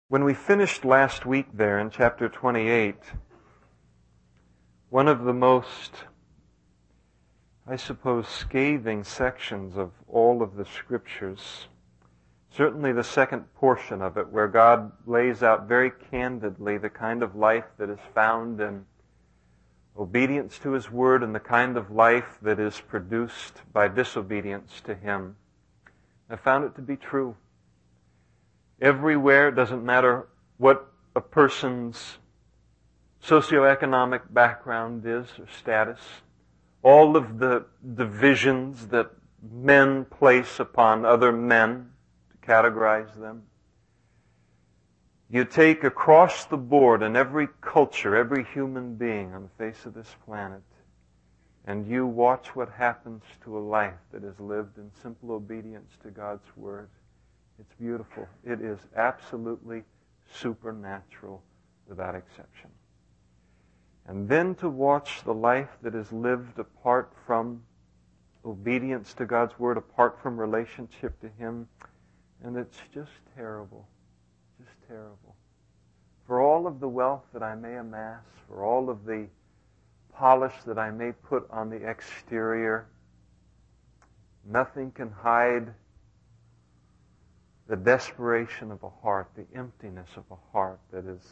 When we finished last week there in chapter 28, one of the most, I suppose, scathing sections of all of the Scriptures, certainly the second portion of it, where God lays out very candidly the kind of life that is found in obedience to His Word and the kind of life that is produced by disobedience to Him. I found it to be true. Everywhere, it doesn't matter what a person's socioeconomic background is or status, all of the divisions that men place upon other men to categorize them. You take across the board in every culture, every human being on the face of this planet, and you watch what happens to a life that is lived in simple obedience to God's Word. It's beautiful. It is absolutely supernatural without exception. And then to watch the life that is lived apart from obedience to God's Word, apart from relationship to Him, and it's just terrible. Just terrible. For all of the wealth that I may amass, for all of the polish that I may put on the exterior, nothing can hide the desperation of a heart, the emptiness of a heart that is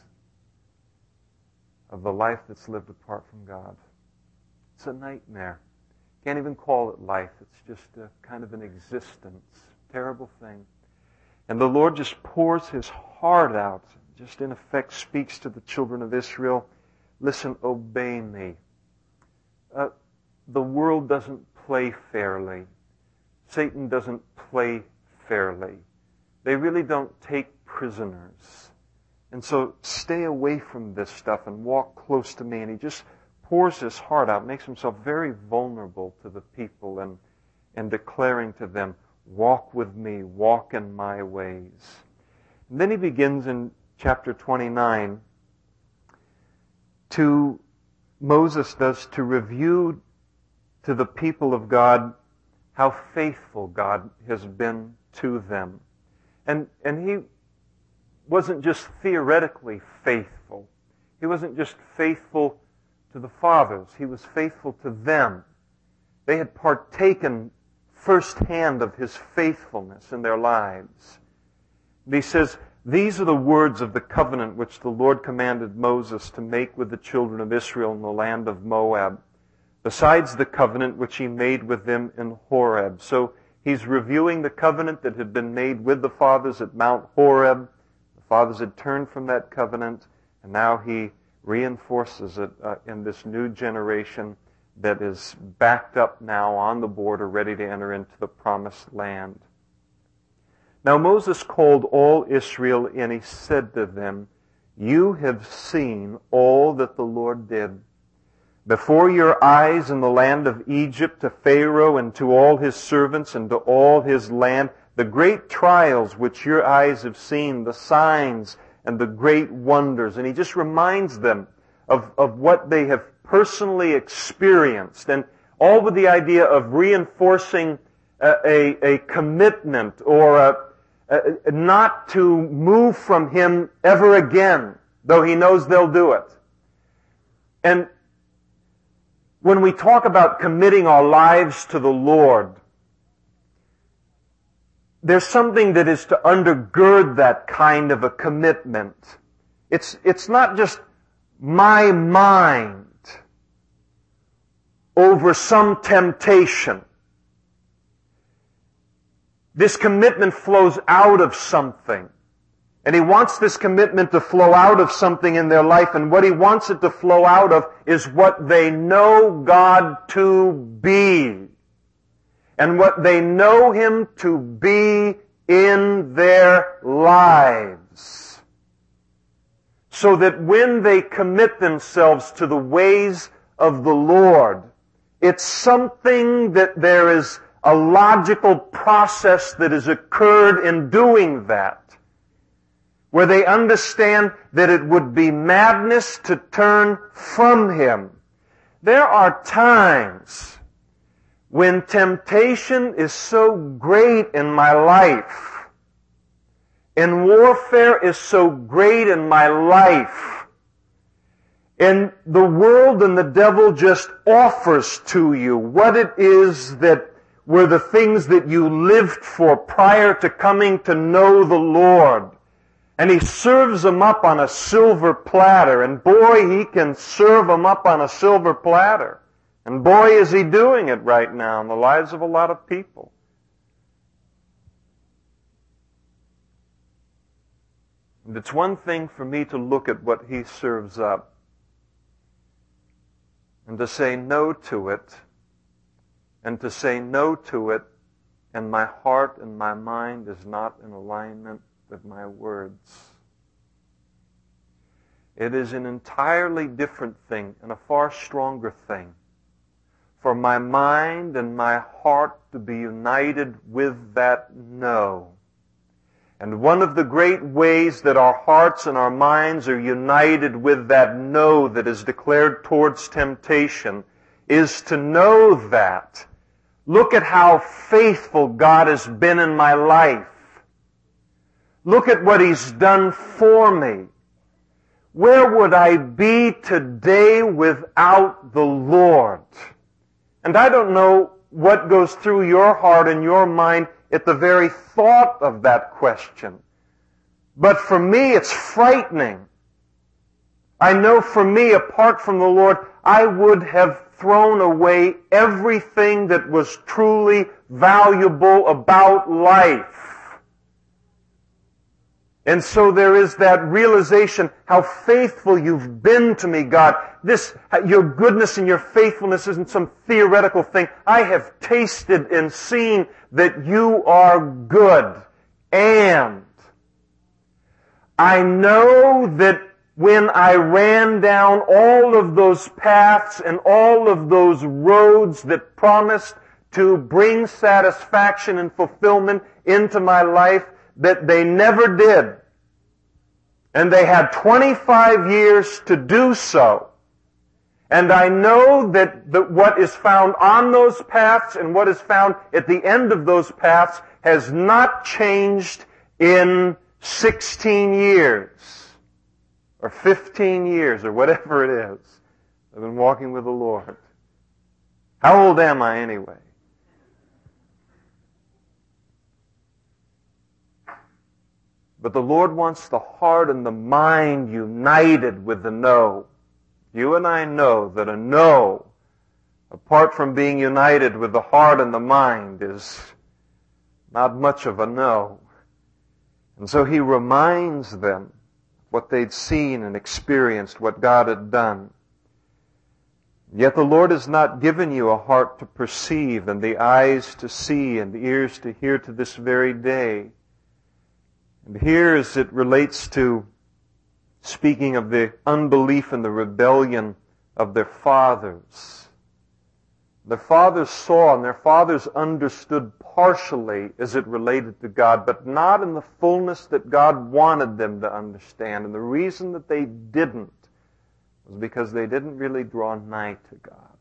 of the life that's lived apart from God. It's a nightmare. Can't even call it life. It's just a kind of an existence. Terrible thing. And the Lord just pours His heart out, just in effect speaks to the children of Israel. Listen, obey me. The world doesn't play fairly. Satan doesn't play fairly. They really don't take prisoners. And so stay away from this stuff and walk close to me. And He just pours His heart out, makes Himself very vulnerable to the people and declaring to them, walk with me, walk in my ways. And then He begins in chapter 29 Moses does to review to the people of God how faithful God has been to them. And He wasn't just theoretically faithful. He wasn't just faithful to the fathers. He was faithful to them. They had partaken firsthand of His faithfulness in their lives. And He says, these are the words of the covenant which the Lord commanded Moses to make with the children of Israel in the land of Moab, besides the covenant which He made with them in Horeb. So He's reviewing the covenant that had been made with the fathers at Mount Horeb. The fathers had turned from that covenant, and now He reinforces it in this new generation that is backed up now on the border, ready to enter into the promised land. Now Moses called all Israel, and he said to them, you have seen all that the Lord did before your eyes in the land of Egypt, to Pharaoh and to all his servants and to all his land, the great trials which your eyes have seen, the signs and the great wonders. And he just reminds them of what they have personally experienced, and all with the idea of reinforcing a commitment or not to move from Him ever again, though He knows they'll do it. And when we talk about committing our lives to the Lord, there's something that is to undergird that kind of a commitment. It's not just my mind over some temptation. This commitment flows out of something. And He wants this commitment to flow out of something in their life, and what He wants it to flow out of is what they know God to be, and what they know Him to be in their lives. So that when they commit themselves to the ways of the Lord, it's something that there is a logical process that has occurred in doing that, where they understand that it would be madness to turn from Him. There are times when temptation is so great in my life and warfare is so great in my life, and the world and the devil just offers to you what it is that were the things that you lived for prior to coming to know the Lord. And he serves them up on a silver platter. And boy, he can serve them up on a silver platter. And boy, is he doing it right now in the lives of a lot of people. And it's one thing for me to look at what he serves up and to say no to it, and to say no to it, and my heart and my mind is not in alignment with my words. It is an entirely different thing and a far stronger thing for my mind and my heart to be united with that no. And one of the great ways that our hearts and our minds are united with that no that is declared towards temptation is to know that. Look at how faithful God has been in my life. Look at what He's done for me. Where would I be today without the Lord? And I don't know what goes through your heart and your mind at the very thought of that question. But for me, it's frightening. I know for me, apart from the Lord, I would have thrown away everything that was truly valuable about life. And so there is that realization how faithful you've been to me, God. Your goodness and your faithfulness isn't some theoretical thing. I have tasted and seen that you are good. And I know that when I ran down all of those paths and all of those roads that promised to bring satisfaction and fulfillment into my life, that they never did. And they had 25 years to do so. And I know that what is found on those paths and what is found at the end of those paths has not changed in 16 years or 15 years or whatever it is. I've been walking with the Lord. How old am I anyway? But the Lord wants the heart and the mind united with the no. You and I know that a no, apart from being united with the heart and the mind, is not much of a no. And so He reminds them what they'd seen and experienced, what God had done. Yet the Lord has not given you a heart to perceive and the eyes to see and the ears to hear to this very day. And here, as it relates to speaking of the unbelief and the rebellion of their fathers, their fathers saw and their fathers understood partially as it related to God, but not in the fullness that God wanted them to understand. And the reason that they didn't was because they didn't really draw nigh to God.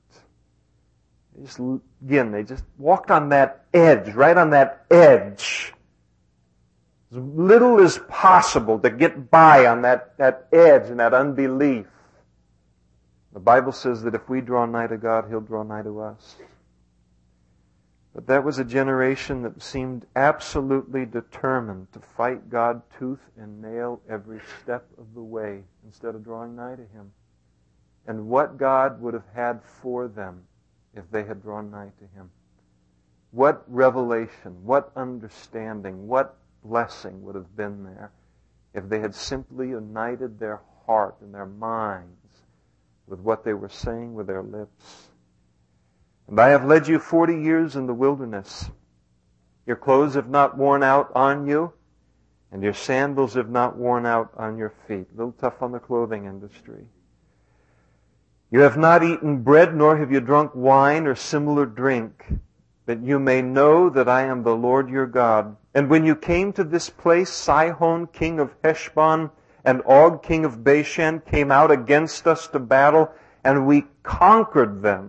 They just walked on that edge, right on that edge. As little as possible to get by on that edge and that unbelief. The Bible says that if we draw nigh to God, He'll draw nigh to us. But that was a generation that seemed absolutely determined to fight God tooth and nail every step of the way instead of drawing nigh to Him. And what God would have had for them if they had drawn nigh to Him. What revelation, what understanding, what blessing would have been there if they had simply united their heart and their minds with what they were saying with their lips. And I have led you 40 years in the wilderness. Your clothes have not worn out on you, and your sandals have not worn out on your feet. A little tough on the clothing industry. You have not eaten bread, nor have you drunk wine or similar drink, that you may know that I am the Lord your God. And when you came to this place, Sihon, king of Heshbon, and Og, king of Bashan, came out against us to battle, and we conquered them.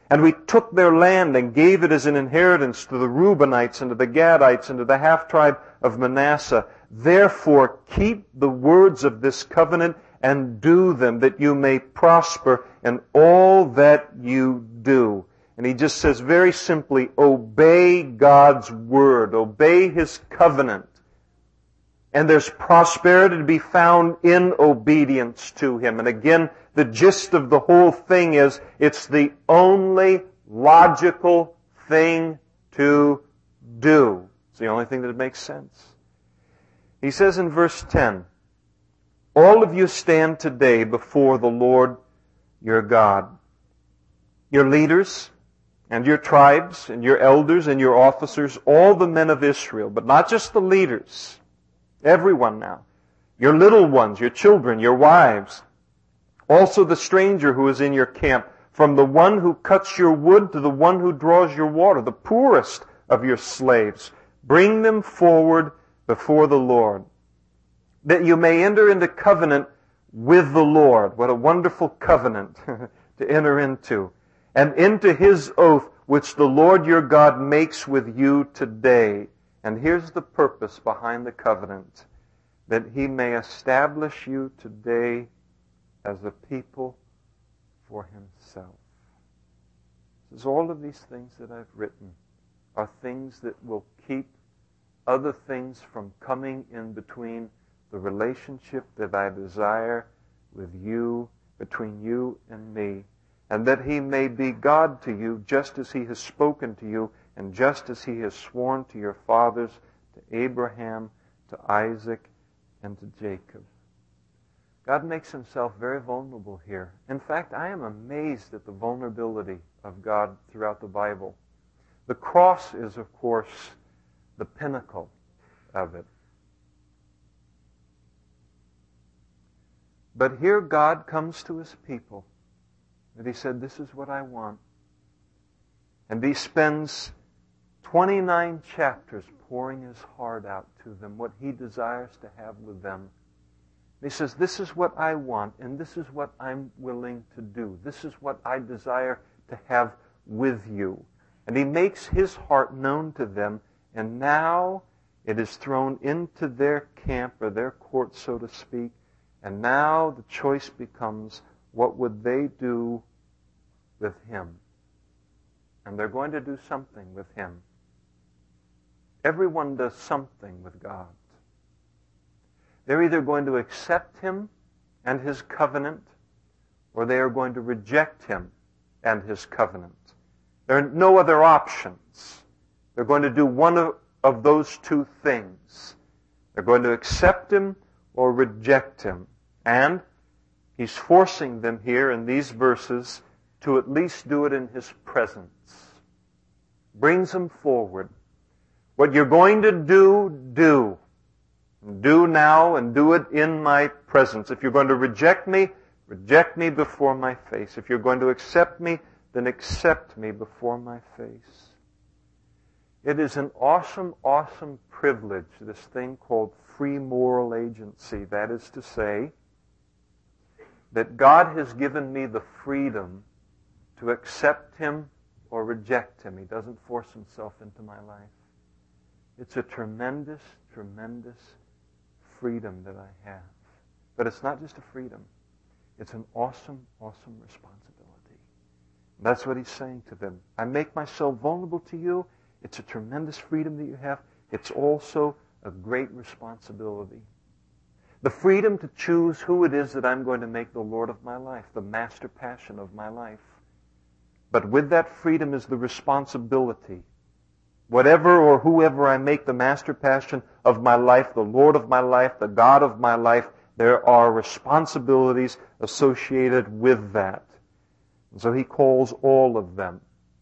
And we took their land and gave it as an inheritance to the Reubenites and to the Gadites and to the half-tribe of Manasseh. Therefore, keep the words of this covenant and do them, that you may prosper in all that you do. And he just says very simply, obey God's word, obey His covenant. And there's prosperity to be found in obedience to Him. And again, the gist of the whole thing is, it's the only logical thing to do. It's the only thing that makes sense. He says in verse 10, all of you stand today before the Lord your God. Your leaders and your tribes and your elders and your officers, all the men of Israel, but not just the leaders, everyone now. Your little ones, your children, your wives, also the stranger who is in your camp, from the one who cuts your wood to the one who draws your water, the poorest of your slaves. Bring them forward before the Lord, that you may enter into covenant with the Lord. What a wonderful covenant to enter into. And into His oath, which the Lord your God makes with you today. And here's the purpose behind the covenant, that He may establish you today as a people for Himself. Says all of these things that I've written are things that will keep other things from coming in between the relationship that I desire with you, between you and me, and that He may be God to you just as He has spoken to you and just as He has sworn to your fathers, to Abraham, to Isaac, and to Jacob. God makes Himself very vulnerable here. In fact, I am amazed at the vulnerability of God throughout the Bible. The cross is, of course, the pinnacle of it. But here God comes to His people, and He said, this is what I want. And He spends 29 chapters pouring His heart out to them, what He desires to have with them. He says, this is what I want, and this is what I'm willing to do. This is what I desire to have with you. And He makes His heart known to them, and now it is thrown into their camp, or their court, so to speak, and now the choice becomes, what would they do with Him? And they're going to do something with Him. Everyone does something with God. They're either going to accept Him and His covenant, or they are going to reject Him and His covenant. There are no other options. They're going to do one of those two things. They're going to accept Him or reject Him. And He's forcing them here in these verses to at least do it in His presence. Brings them forward. What you're going to do, do. Do now and do it in my presence. If you're going to reject me before my face. If you're going to accept me, then accept me before my face. It is an awesome, awesome privilege, this thing called free moral agency. That is to say, that God has given me the freedom to accept Him or reject Him. He doesn't force Himself into my life. It's a tremendous, tremendous freedom that I have. But it's not just a freedom. It's an awesome, awesome responsibility. And that's what He's saying to them. I make myself vulnerable to you. It's a tremendous freedom that you have. It's also a great responsibility. The freedom to choose who it is that I'm going to make the Lord of my life, the master passion of my life. But with that freedom is the responsibility. Whatever or whoever I make the master passion of my life, the Lord of my life, the God of my life, there are responsibilities associated with that. And so He calls all of them.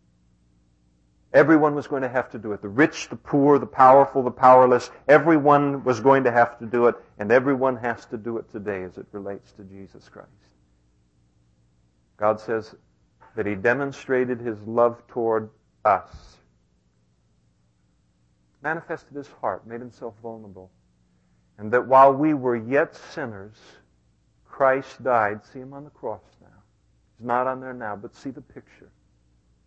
Everyone was going to have to do it. The rich, the poor, the powerful, the powerless. Everyone was going to have to do it, and everyone has to do it today as it relates to Jesus Christ. God says that He demonstrated His love toward us. Manifested His heart, made Himself vulnerable. And that while we were yet sinners, Christ died. See Him on the cross now. He's not on there now, but see the picture.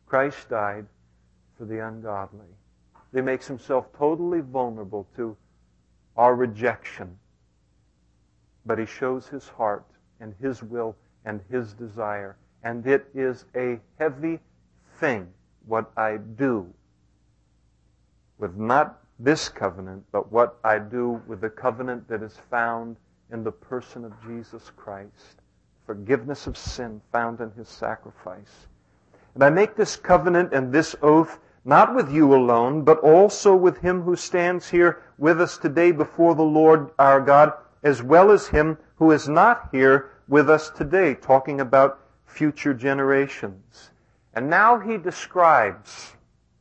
Christ died for the ungodly. He makes himself totally vulnerable to our rejection. But he shows his heart and his will and his desire. And it is a heavy thing what I do with not this covenant, but what I do with the covenant that is found in the person of Jesus Christ. Forgiveness of sin found in his sacrifice. And I make this covenant and this oath not with you alone, but also with him who stands here with us today before the Lord our God, as well as him who is not here with us today, talking about future generations. And now he describes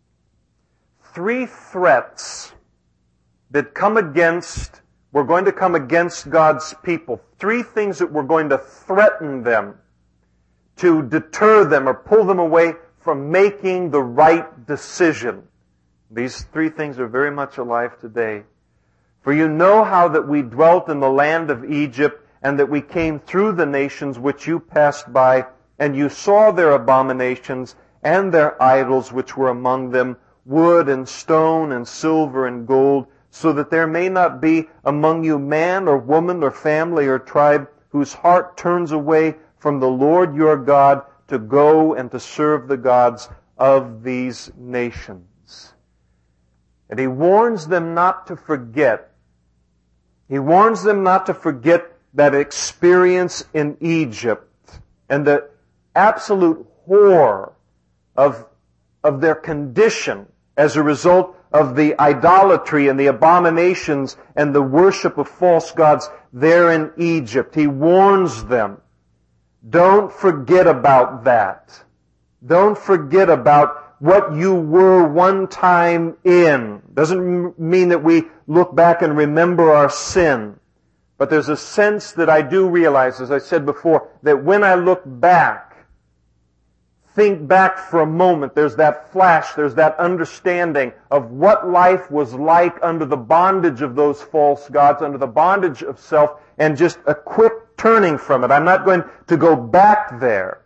3 threats that we're going to come against God's people. 3 things that we're going to threaten them to deter them or pull them away from making the right decision. These 3 things are very much alive today. For you know how that we dwelt in the land of Egypt, and that we came through the nations which you passed by, and you saw their abominations and their idols which were among them, wood and stone and silver and gold, so that there may not be among you man or woman or family or tribe whose heart turns away from the Lord your God to go and to serve the gods of these nations. And he warns them not to forget. He warns them not to forget that experience in Egypt and the absolute horror of their condition as a result of the idolatry and the abominations and the worship of false gods there in Egypt. He warns them, don't forget about that. Don't forget about what you were one time in. Doesn't mean that we look back and remember our sin. But there's a sense that I do realize, as I said before, that when I look back, think back for a moment, there's that flash, there's that understanding of what life was like under the bondage of those false gods, under the bondage of self, and just a quick turning from it. I'm not going to go back there.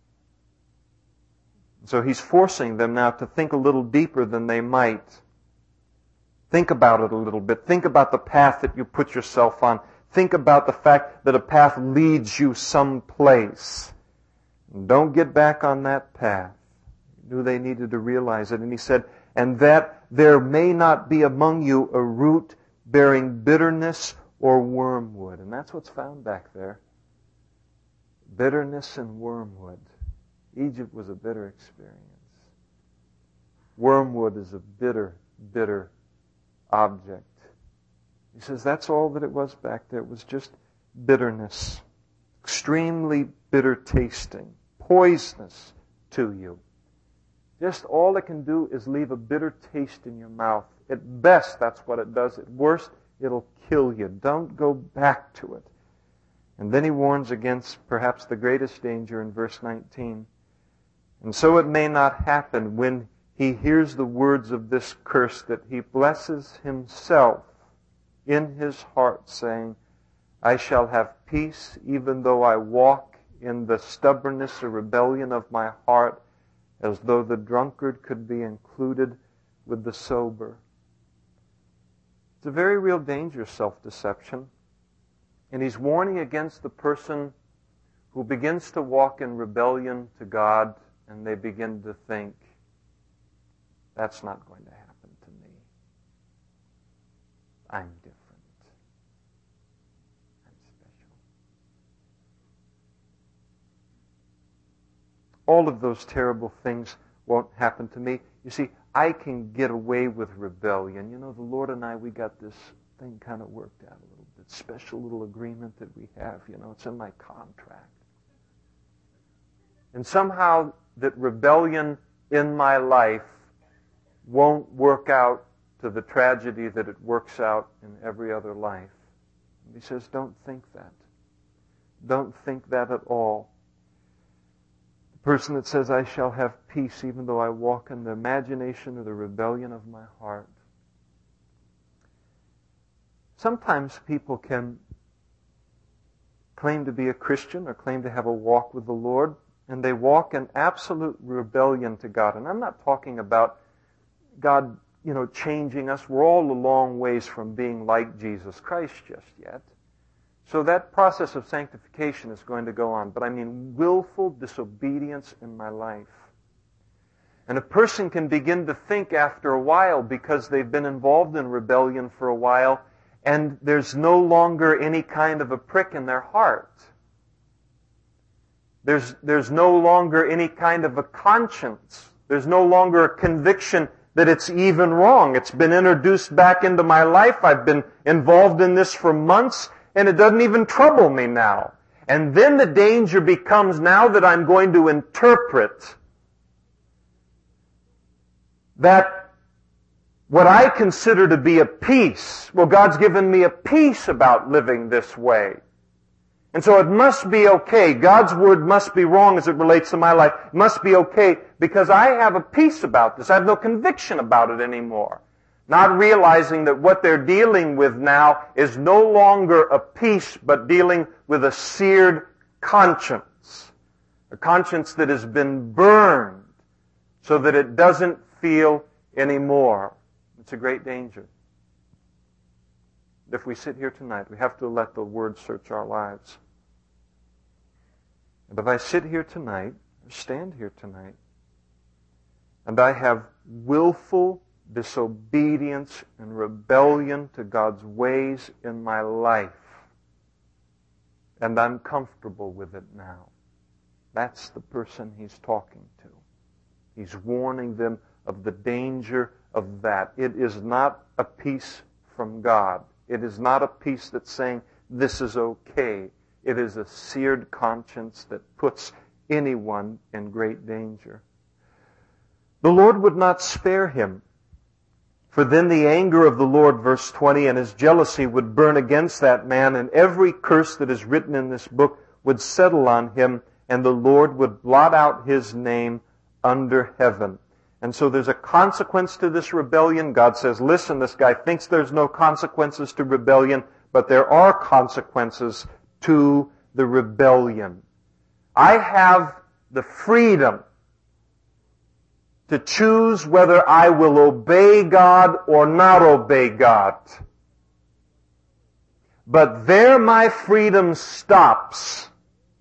So he's forcing them now to think a little deeper than they might. Think about it a little bit. Think about the path that you put yourself on. Think about the fact that a path leads you someplace. Don't get back on that path. He knew they needed to realize it. And he said, and that there may not be among you a root bearing bitterness or wormwood. And that's what's found back there. Bitterness and wormwood. Egypt was a bitter experience. Wormwood is a bitter, bitter object. He says that's all that it was back there. It was just bitterness. Extremely bitter tasting. Poisonous to you. Just all it can do is leave a bitter taste in your mouth. At best, that's what it does. At worst, it'll kill you. Don't go back to it. And then he warns against perhaps the greatest danger in verse 19. And so it may not happen when he hears the words of this curse that he blesses himself in his heart, saying, I shall have peace even though I walk in the stubbornness or rebellion of my heart, as though the drunkard could be included with the sober. It's a very real danger, self-deception. And he's warning against the person who begins to walk in rebellion to God, and they begin to think, that's not going to happen to me. I'm different. I'm special. All of those terrible things won't happen to me. You see, I can get away with rebellion. You know, the Lord and I, we got this thing kind of worked out a little bit. Special little agreement that we have. You know, it's in my contract. And somehow that rebellion in my life won't work out to the tragedy that it works out in every other life. And he says, don't think that. Don't think that at all. The person that says, I shall have peace even though I walk in the imagination or the rebellion of my heart. Sometimes people can claim to be a Christian or claim to have a walk with the Lord, and they walk in absolute rebellion to God. And I'm not talking about God, changing us. We're all a long ways from being like Jesus Christ just yet. So that process of sanctification is going to go on. But I mean willful disobedience in my life. And a person can begin to think after a while, because they've been involved in rebellion for a while, and there's no longer any kind of a prick in their heart. There's no longer any kind of a conscience. There's no longer a conviction that it's even wrong. It's been introduced back into my life. I've been involved in this for months, and it doesn't even trouble me now. And then the danger becomes, now that I'm going to interpret that what I consider to be a peace, well, God's given me a peace about living this way. And so it must be okay. God's word must be wrong as it relates to my life. It must be okay because I have a peace about this. I have no conviction about it anymore. Not realizing that what they're dealing with now is no longer a peace, but dealing with a seared conscience. A conscience that has been burned so that it doesn't feel anymore. It's a great danger. If we sit here tonight, we have to let the Word search our lives. And if I sit here tonight, or stand here tonight, and I have willful disobedience and rebellion to God's ways in my life, and I'm comfortable with it now, that's the person he's talking to. He's warning them of the danger of that. It is not a peace from God. It is not a peace that's saying, this is okay. It is a seared conscience that puts anyone in great danger. The Lord would not spare him. For then the anger of the Lord, verse 20, and his jealousy would burn against that man, and every curse that is written in this book would settle on him, and the Lord would blot out his name under heaven. And so there's a consequence to this rebellion. God says, listen, this guy thinks there's no consequences to rebellion, but there are consequences to the rebellion. I have the freedom to choose whether I will obey God or not obey God. But there my freedom stops,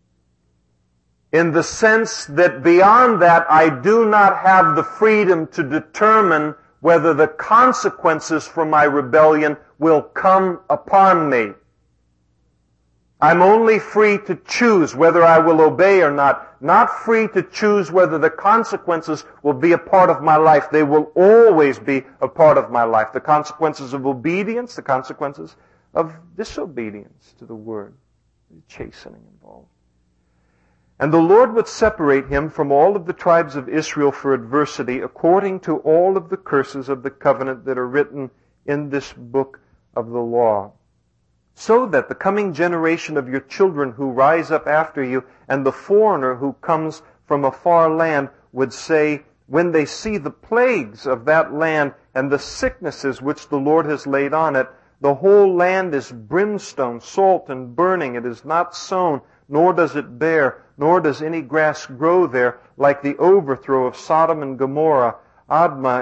in the sense that beyond that I do not have the freedom to determine whether the consequences for my rebellion will come upon me. I'm only free to choose whether I will obey or not free to choose whether the consequences will be a part of my life. They will always be a part of my life. The consequences of obedience, the consequences of disobedience to the word, the chastening involved. And the Lord would separate him from all of the tribes of Israel for adversity, according to all of the curses of the covenant that are written in this book of the law, so that the coming generation of your children who rise up after you and the foreigner who comes from a far land would say, when they see the plagues of that land and the sicknesses which the Lord has laid on it, the whole land is brimstone, salt, and burning. It is not sown, nor does it bear, nor does any grass grow there, like the overthrow of Sodom and Gomorrah, Admah,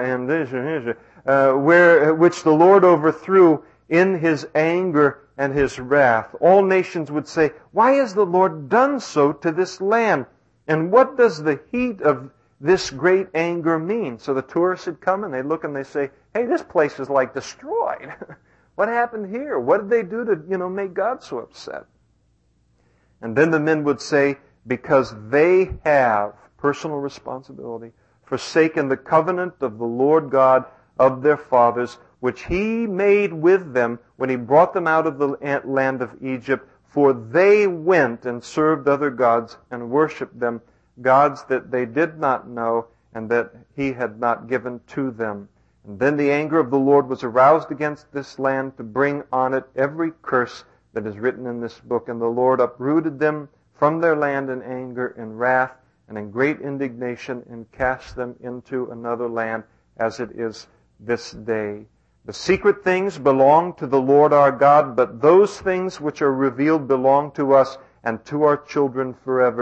and which the Lord overthrew in his anger and his wrath. All nations would say, why has the Lord done so to this land? And what does the heat of this great anger mean? So the tourists would come and they look and they say, hey, this place is like destroyed. What happened here? What did they do to, make God so upset? And then the men would say, because they have personal responsibility, forsaken the covenant of the Lord God of their fathers, which he made with them when he brought them out of the land of Egypt, for they went and served other gods and worshipped them, gods that they did not know and that he had not given to them. And then the anger of the Lord was aroused against this land to bring on it every curse that is written in this book. And the Lord uprooted them from their land in anger, in wrath, and in great indignation, and cast them into another land, as it is this day. The secret things belong to the Lord our God, but those things which are revealed belong to us and to our children forever,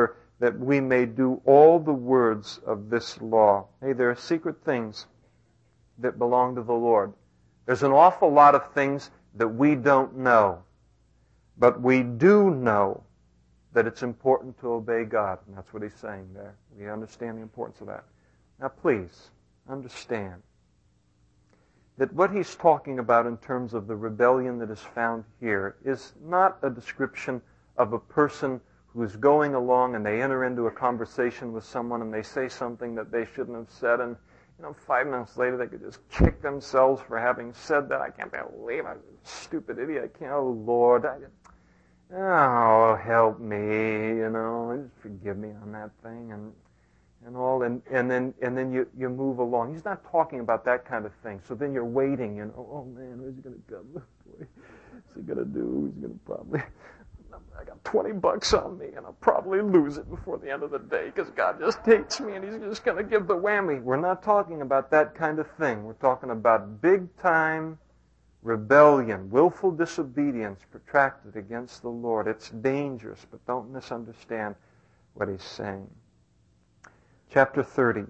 that we may do all the words of this law. Hey, there are secret things that belong to the Lord. There's an awful lot of things that we don't know. But we do know that it's important to obey God. And that's what he's saying there. We understand the importance of that. Now please, understand that what he's talking about in terms of the rebellion that is found here is not a description of a person who is going along and they enter into a conversation with someone and they say something that they shouldn't have said, and 5 minutes later they could just kick themselves for having said that. I can't believe I'm a stupid idiot. I can't, oh Lord, oh, help me, just forgive me on that thing and all, and then you move along. He's not talking about that kind of thing. So then you're waiting, oh man, where's he going to come? Boy, what's he going to do? He's going to probably, I got $20 on me, and I'll probably lose it before the end of the day because God just hates me and he's just going to give the whammy. We're not talking about that kind of thing. We're talking about big-time rebellion, willful disobedience protracted against the Lord. It's dangerous, but don't misunderstand what he's saying. Chapter 30.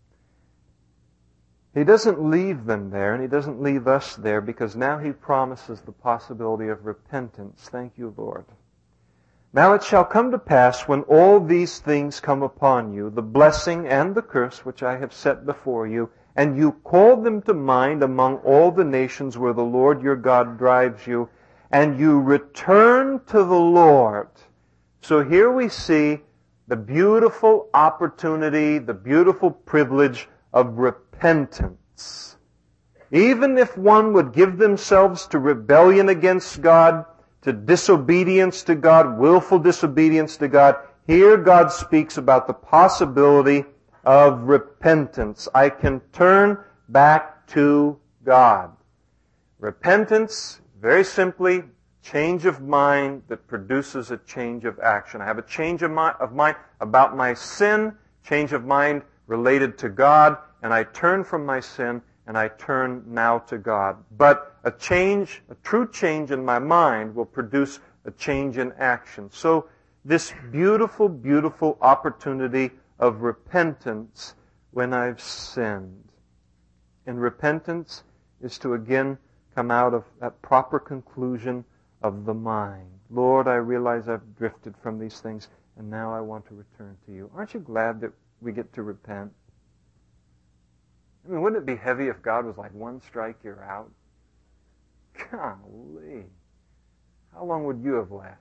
He doesn't leave them there, and he doesn't leave us there, because now he promises the possibility of repentance. Thank you, Lord. Now it shall come to pass, when all these things come upon you, the blessing and the curse which I have set before you, and you call them to mind among all the nations where the Lord your God drives you, and you return to the Lord. So here we see the beautiful opportunity, the beautiful privilege of repentance. Even if one would give themselves to rebellion against God, to disobedience to God, willful disobedience to God, here God speaks about the possibility of repentance. I can turn back to God. Repentance, very simply, change of mind that produces a change of action. I have a change of mind about my sin, change of mind related to God, and I turn from my sin and I turn now to God. But a true change in my mind will produce a change in action. So this beautiful, beautiful opportunity of repentance when I've sinned. And repentance is to again come out of that proper conclusion of the mind. Lord, I realize I've drifted from these things, and now I want to return to you. Aren't you glad that we get to repent? I mean, wouldn't it be heavy if God was like, one strike, you're out? Golly. How long would you have lasted?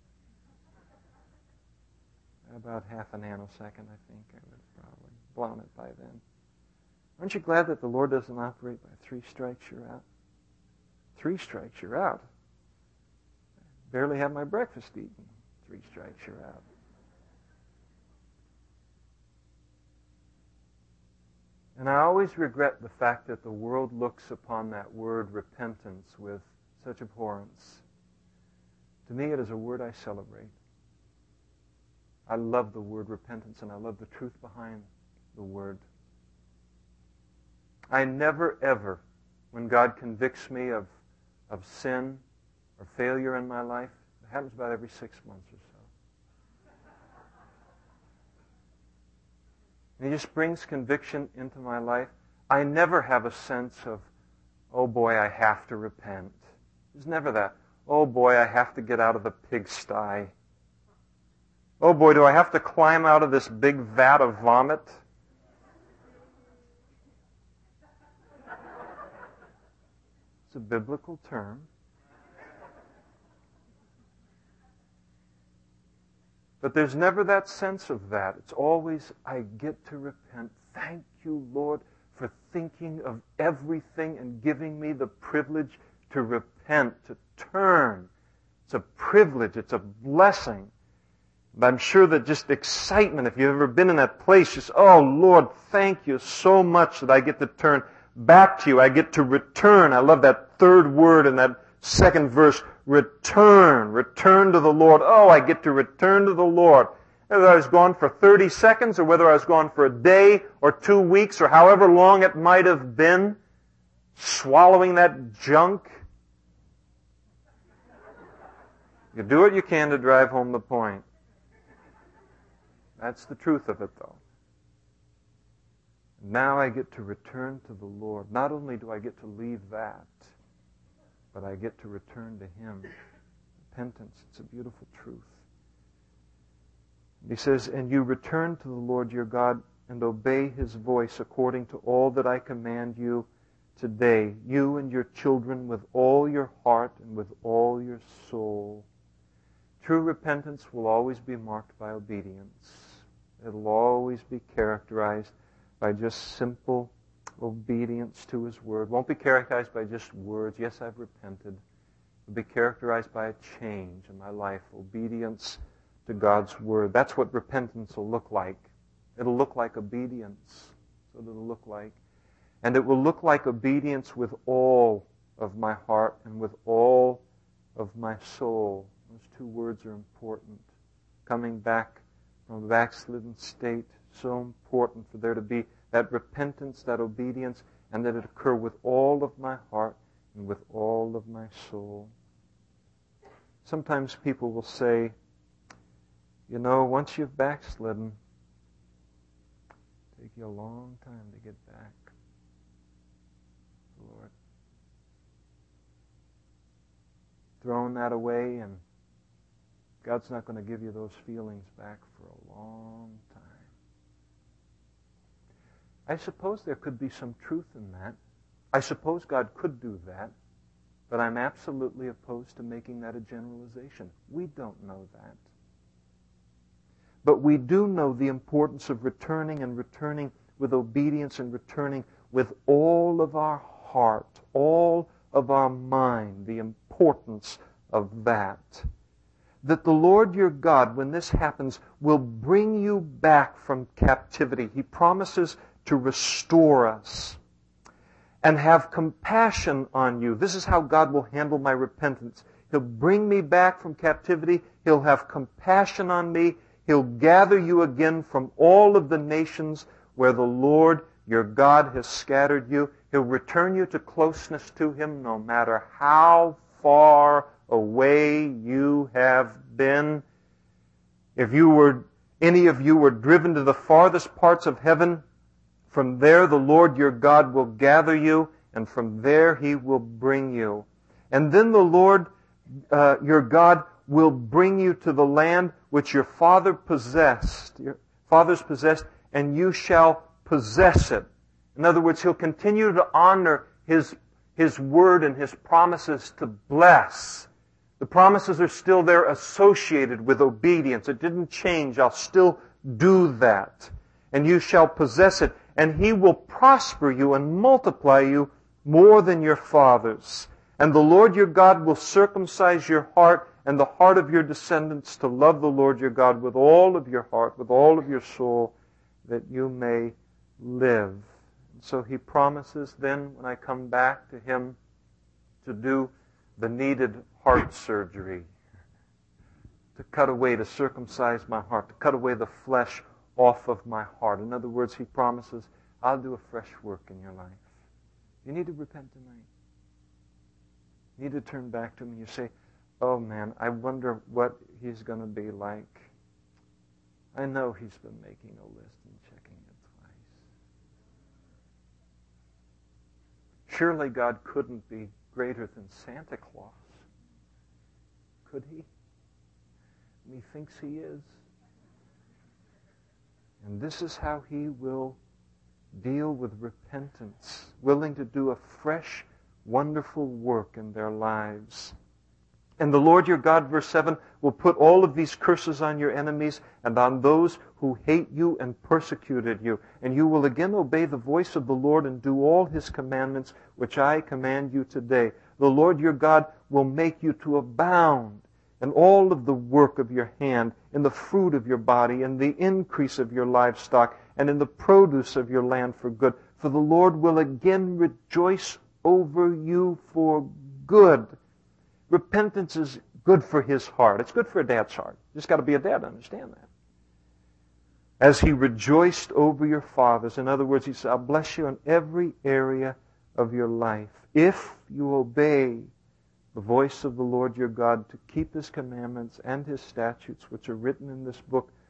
About half a nanosecond, I think. I would have probably blown it by then. Aren't you glad that the Lord doesn't operate by 3 strikes, you're out? 3 strikes, you're out. Barely have my breakfast eaten. 3 strikes, you're out. And I always regret the fact that the world looks upon that word repentance with such abhorrence. To me, it is a word I celebrate. I love the word repentance, and I love the truth behind the word. I never, ever, when God convicts me of sin or failure in my life, it happens about every 6 months or so. And he just brings conviction into my life. I never have a sense of, oh boy, I have to repent. There's never that. Oh boy, I have to get out of the pigsty. Oh boy, do I have to climb out of this big vat of vomit? It's a biblical term. But there's never that sense of that. It's always, I get to repent. Thank you, Lord, for thinking of everything and giving me the privilege to repent, to turn. It's a privilege. It's a blessing. But I'm sure that just excitement, if you've ever been in that place, just, oh, Lord, thank you so much that I get to turn back to you. I get to return. I love that third word in that second verse, return. Return to the Lord. Oh, I get to return to the Lord. Whether I was gone for 30 seconds or whether I was gone for a day or 2 weeks or however long it might have been, swallowing that junk. You do what you can to drive home the point. That's the truth of it, though. Now I get to return to the Lord. Not only do I get to leave that, but I get to return to Him. Repentance, it's a beautiful truth. He says, and you return to the Lord your God and obey His voice according to all that I command you today, you and your children, with all your heart and with all your soul. True repentance will always be marked by obedience. It'll always be characterized by just simple obedience to His Word. Won't be characterized by just words, yes, I've repented. It'll be characterized by a change in my life, obedience to God's Word. That's what repentance will look like. It'll look like obedience. That's what it'll look like. And it will look like obedience with all of my heart and with all of my soul. Those two words are important. Coming back from a backslidden state, so important for there to be that repentance, that obedience, and that it occur with all of my heart and with all of my soul. Sometimes people will say, you know, once you've backslidden, it'll take you a long time to get back. Lord. Thrown that away, and God's not going to give you those feelings back for a long time. I suppose there could be some truth in that. I suppose God could do that, but I'm absolutely opposed to making that a generalization. We don't know that. But we do know the importance of returning and returning with obedience and returning with all of our heart, all of our mind, the importance of that. That the Lord your God, when this happens, will bring you back from captivity. He promises to restore us and have compassion on you. This is how God will handle my repentance. He'll bring me back from captivity. He'll have compassion on me. He'll gather you again from all of the nations where the Lord your God has scattered you. He'll return you to closeness to Him no matter how far away you have been. If any of you were driven to the farthest parts of heaven, from there the Lord your God will gather you, and from there He will bring you. And then the Lord your God will bring you to the land which your fathers possessed, and you shall possess it. In other words, He'll continue to honor His word and His promises to bless. The promises are still there associated with obedience. It didn't change. I'll still do that. And you shall possess it. And He will prosper you and multiply you more than your fathers. And the Lord your God will circumcise your heart and the heart of your descendants to love the Lord your God with all of your heart, with all of your soul, that you may live. And so He promises then, when I come back to Him, to do the needed heart surgery, to cut away, to circumcise my heart, to cut away the flesh off of my heart. In other words, He promises, I'll do a fresh work in your life. You need to repent tonight. You need to turn back to me. You say, oh man, I wonder what He's going to be like. I know He's been making a list and checking it twice. Surely God couldn't be greater than Santa Claus. Could He? And He thinks He is. And this is how He will deal with repentance, willing to do a fresh, wonderful work in their lives. And the Lord your God, verse 7, will put all of these curses on your enemies and on those who hate you and persecuted you. And you will again obey the voice of the Lord and do all His commandments, which I command you today. The Lord your God will make you to abound in all of the work of your hand, in the fruit of your body, in the increase of your livestock, and in the produce of your land for good. For the Lord will again rejoice over you for good. Repentance is good for His heart. It's good for a dad's heart. You just got to be a dad to understand that. As He rejoiced over your fathers. In other words, He said, I'll bless you in every area of your life if you obey the voice of the Lord your God to keep His commandments and His statutes, which are written in this book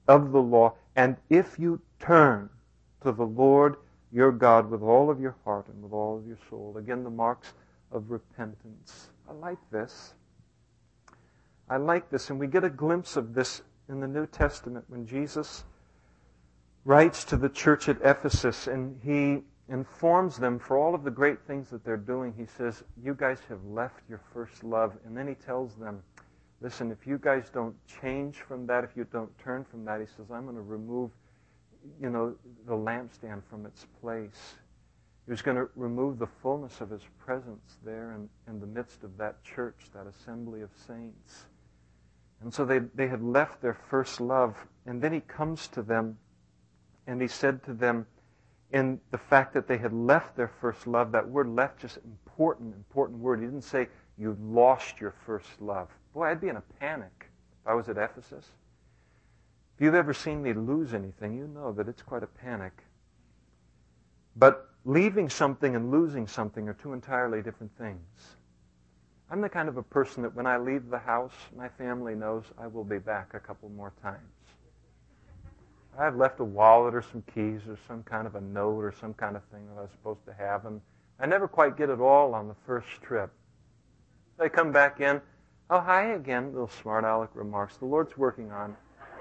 of the law, and if you turn to the Lord your God with all of your heart and with all of your soul. Again, the marks of repentance. I like this. I like this, and we get a glimpse of this in the New Testament when Jesus writes to the church at Ephesus, and he informs them for all of the great things that they're doing. He says, you guys have left your first love. And then he tells them, listen, if you guys don't change from that, if you don't turn from that, he says, I'm going to remove, the lampstand from its place. He was going to remove the fullness of his presence there in the midst of that church, that assembly of saints. And so they had left their first love. And then he comes to them, and he said to them, in the fact that they had left their first love, that word left, just important word. He didn't say you lost your first love. Boy, I'd be in a panic if I was at Ephesus. If you've ever seen me lose anything, you know that it's quite a panic. But leaving something and losing something are two entirely different things. I'm the kind of a person that when I leave the house, my family knows I will be back a couple more times. I've left a wallet or some keys or some kind of a note or some kind of thing that I was supposed to have, and I never quite get it all on the first trip. I come back in, oh, hi again, little smart aleck remarks. The Lord's working on.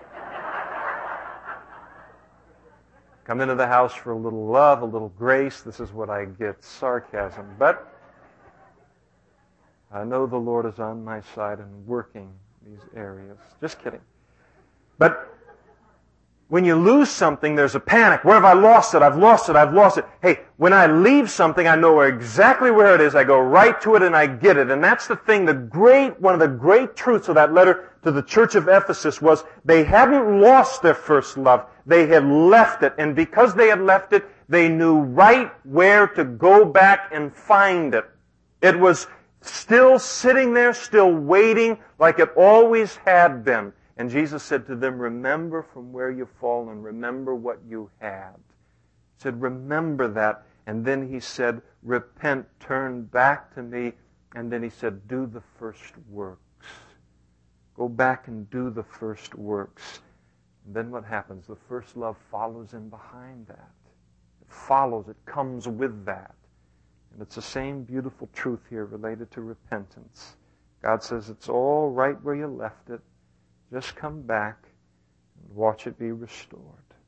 Come into the house for a little love, a little grace. This is what I get, sarcasm. But I know the Lord is on my side and working these areas. Just kidding. But when you lose something, there's a panic. Where have I lost it? I've lost it. I've lost it. Hey, when I leave something, I know exactly where it is. I go right to it and I get it. And that's the thing, one of the great truths of that letter to the church of Ephesus was they hadn't lost their first love. They had left it. And because they had left it, they knew right where to go back and find it. It was still sitting there, still waiting like it always had been. And Jesus said to them, remember from where you've fallen. Remember what you had. He said, remember that. And then he said, repent, turn back to me. And then he said, do the first works. Go back and do the first works. And then what happens? The first love follows in behind that. It follows. It comes with that. And it's the same beautiful truth here related to repentance. God says it's all right where you left it. Just come back and watch it be restored.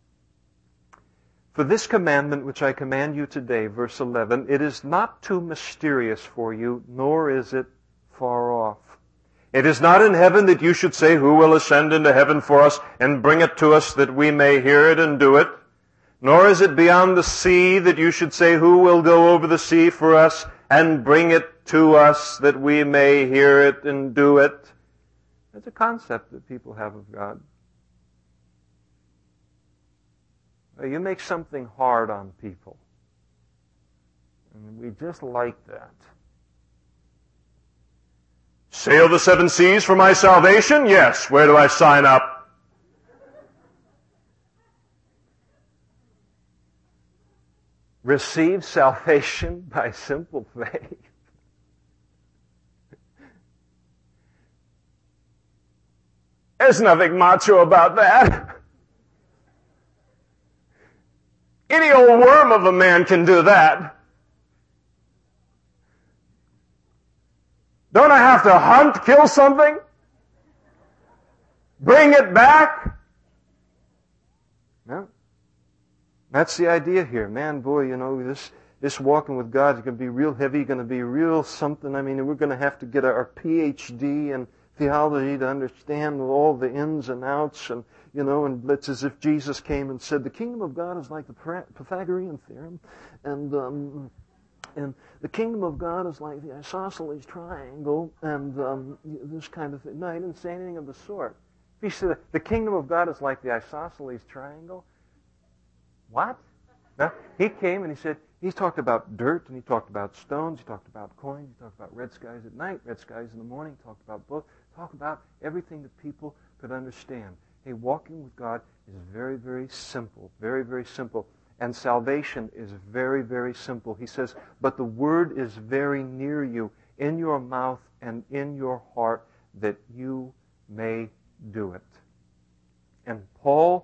For this commandment which I command you today, verse 11, it is not too mysterious for you, nor is it far off. It is not in heaven that you should say, who will ascend into heaven for us and bring it to us that we may hear it and do it? Nor is it beyond the sea that you should say, who will go over the sea for us and bring it to us that we may hear it and do it? It's a concept that people have of God. You make something hard on people. And we just like that. Sail the seven seas for my salvation? Yes. Where do I sign up? Receive salvation by simple faith. There's nothing macho about that. Any old worm of a man can do that. Don't I have to hunt, kill something? Bring it back? No. That's the idea here. Man, boy, this walking with God is going to be real heavy, going to be real something. I mean, we're going to have to get our PhD in theology to understand all the ins and outs, and and it's as if Jesus came and said the kingdom of God is like the Pythagorean theorem, and the kingdom of God is like the isosceles triangle, and this kind of thing. No, he didn't say anything of the sort. He said the kingdom of God is like the isosceles triangle. What? No, he came and he talked about dirt, and he talked about stones, he talked about coins, he talked about red skies at night, red skies in the morning, he talked about both. Talk about everything that people could understand. Hey, walking with God is very, very simple. Very, very simple. And salvation is very, very simple. He says, but the word is very near you, in your mouth and in your heart, that you may do it. And Paul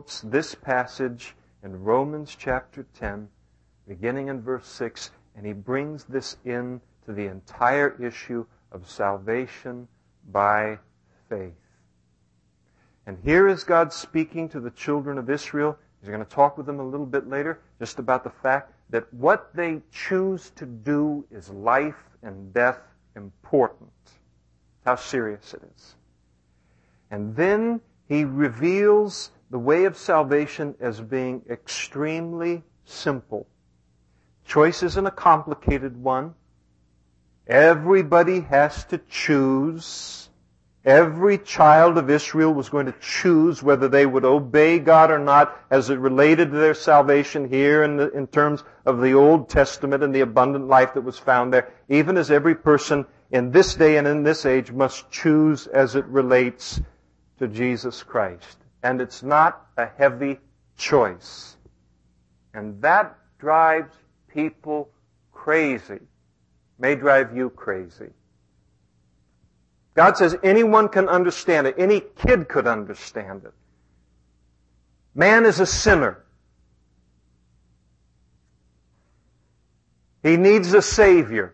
quotes this passage in Romans chapter 10, beginning in verse 6, and he brings this in to the entire issue of salvation by faith. And here is God speaking to the children of Israel. He's going to talk with them a little bit later just about the fact that what they choose to do is life and death important. How serious it is. And then he reveals the way of salvation as being extremely simple. Choice isn't a complicated one. Everybody has to choose. Every child of Israel was going to choose whether they would obey God or not as it related to their salvation here in terms of the Old Testament and the abundant life that was found there, even as every person in this day and in this age must choose as it relates to Jesus Christ. And it's not a heavy choice. And that drives people crazy. May drive you crazy. God says anyone can understand it. Any kid could understand it. Man is a sinner. He needs a Savior.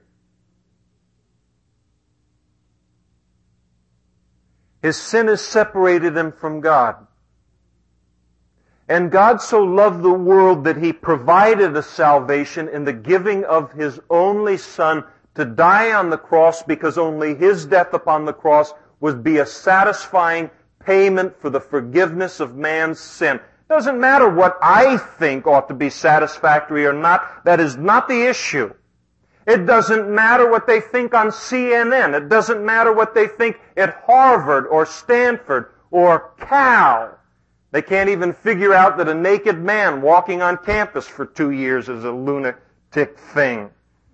His sin has separated him from God. And God so loved the world that He provided a salvation in the giving of His only Son to die on the cross, because only His death upon the cross would be a satisfying payment for the forgiveness of man's sin. It doesn't matter what I think ought to be satisfactory or not. That is not the issue. It doesn't matter what they think on CNN. It doesn't matter what they think at Harvard or Stanford or Cal. They can't even figure out that a naked man walking on campus for 2 years is a lunatic thing.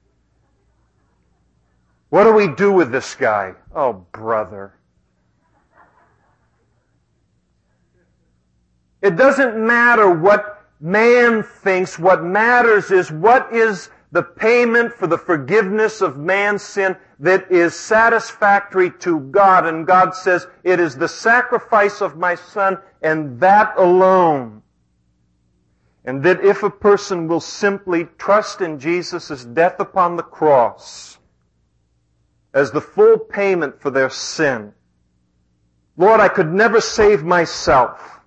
What do we do with this guy? Oh, brother. It doesn't matter what man thinks. What matters is what is the payment for the forgiveness of man's sin that is satisfactory to God. And God says, it is the sacrifice of my Son and that alone. And that if a person will simply trust in Jesus' death upon the cross as the full payment for their sin. Lord, I could never save myself.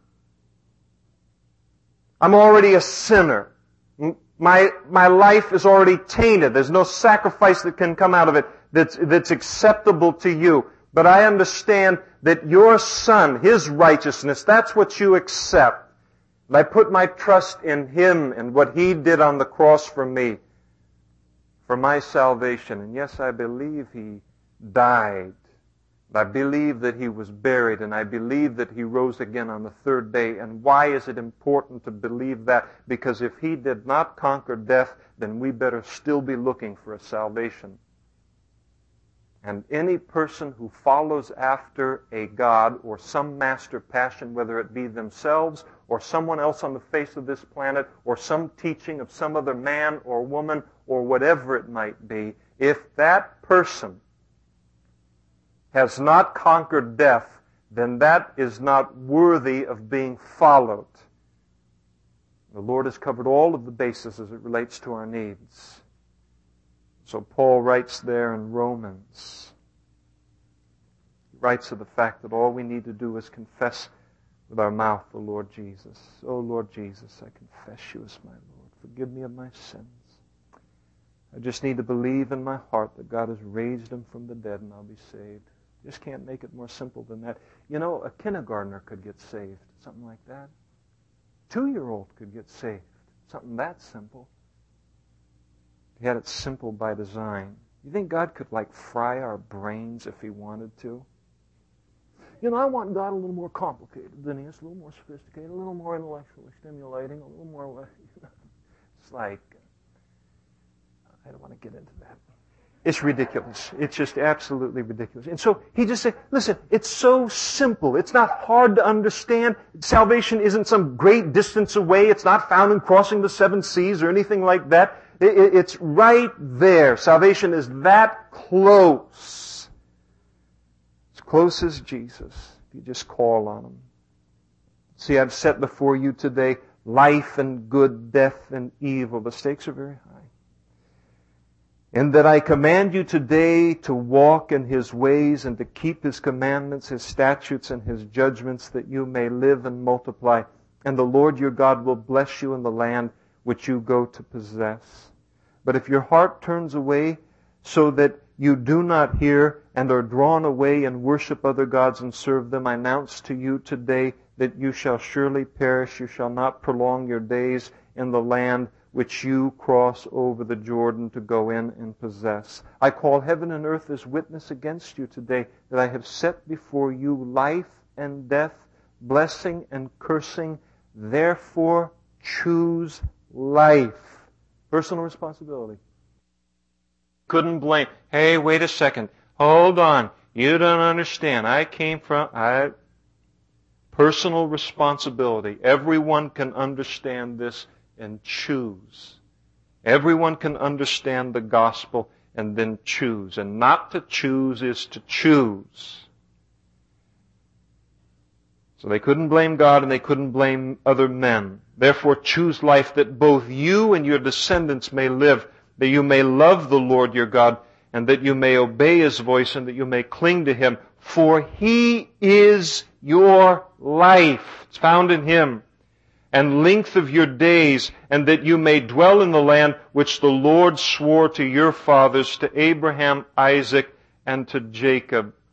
I'm already a sinner. My life is already tainted. There's no sacrifice that can come out of it that's acceptable to you. But I understand that your Son, His righteousness, that's what you accept. And I put my trust in Him and what He did on the cross for me, for my salvation. And yes, I believe He died. I believe that He was buried, and I believe that He rose again on the third day. And why is it important to believe that? Because if He did not conquer death, then we better still be looking for a salvation. And any person who follows after a god or some master passion, whether it be themselves or someone else on the face of this planet or some teaching of some other man or woman or whatever it might be, if that person has not conquered death, then that is not worthy of being followed. The Lord has covered all of the bases as it relates to our needs. So Paul writes there in Romans, he writes of the fact that all we need to do is confess with our mouth the Lord Jesus. Oh, Lord Jesus, I confess you as my Lord. Forgive me of my sins. I just need to believe in my heart that God has raised Him from the dead and I'll be saved. Just can't make it more simple than that. You know, a kindergartner could get saved, something like that. 2-year-old could get saved, something that simple. He had it simple by design. You think God could fry our brains if He wanted to? You know, I want God a little more complicated than He is, a little more sophisticated, a little more intellectually stimulating, a little more, it's I don't want to get into that. It's ridiculous. It's just absolutely ridiculous. And so he just said, listen, it's so simple. It's not hard to understand. Salvation isn't some great distance away. It's not found in crossing the 7 seas or anything like that. It's right there. Salvation is that close. As close as Jesus, if you just call on Him. See, I've set before you today life and good, death and evil. The stakes are very high. And that I command you today to walk in His ways and to keep His commandments, His statutes, and His judgments, that you may live and multiply. And the Lord your God will bless you in the land which you go to possess. But if your heart turns away so that you do not hear and are drawn away and worship other gods and serve them, I announce to you today that you shall surely perish. You shall not prolong your days in the land which you cross over the Jordan to go in and possess. I call heaven and earth as witness against you today that I have set before you life and death, blessing and cursing. Therefore, choose life. Personal responsibility. Couldn't blame. Hey, wait a second. Hold on. You don't understand. Personal responsibility. Everyone can understand this and choose. Everyone can understand the gospel and then choose. And not to choose is to choose. So they couldn't blame God and they couldn't blame other men. Therefore choose life that both you and your descendants may live, that you may love the Lord your God, and that you may obey His voice, and that you may cling to Him. For He is your life. It's found in Him. And length of your days, and that you may dwell in the land which the Lord swore to your fathers, to Abraham, Isaac, and to Jacob.